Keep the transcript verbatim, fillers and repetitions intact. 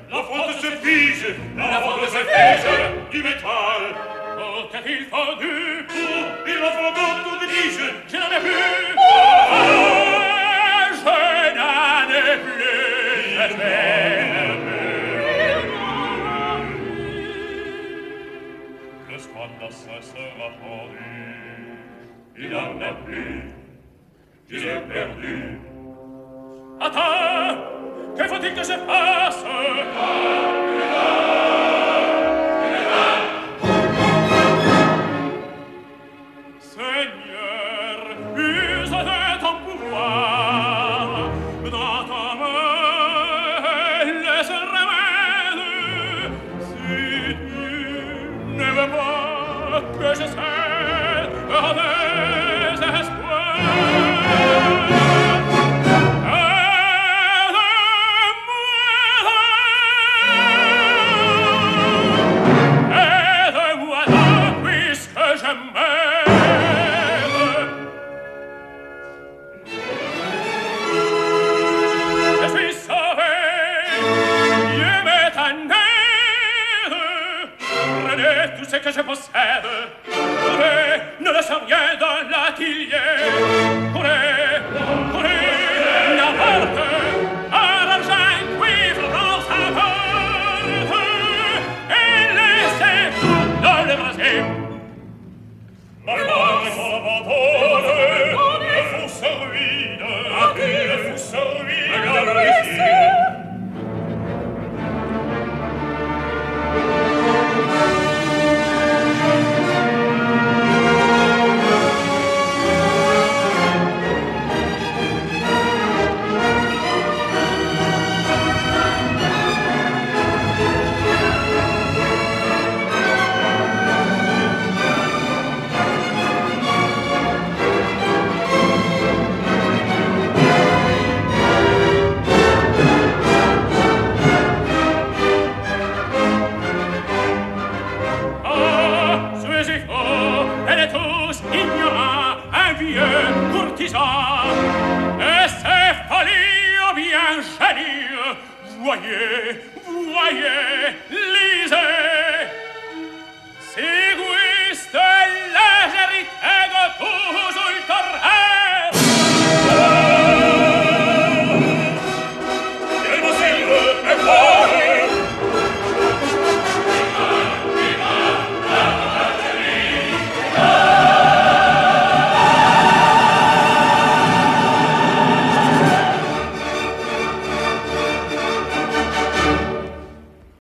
La fonte se fige, la fonte se fige, du métal. Oh, qu'a-t-il fondu? Oh, il en faut beaucoup de tige. Je n'en ai plus. Oh, je n'en ai plus. Je n'en ai plus. Le squandassin sera fondu. Il n'en a plus. Je l'ai perdu. Attends! Que faut-il que je fasse? Seigneur, use de ton pouvoir. Dans ta main, laisse remède. Si tu ne veux pas que je cède à mes espoirs, ce que je possède. Courez, ne laissez rien dans l'atelier. Courez, courez, n'importe. À l'argent, cuivre, bronze, à porte. Et laissez tout dans le brasier. La mort est son abandonne. Le fou se ruine. Le fou se ruine. Regardez ici. Et c'est folie ou bien génie. Voyez, voyez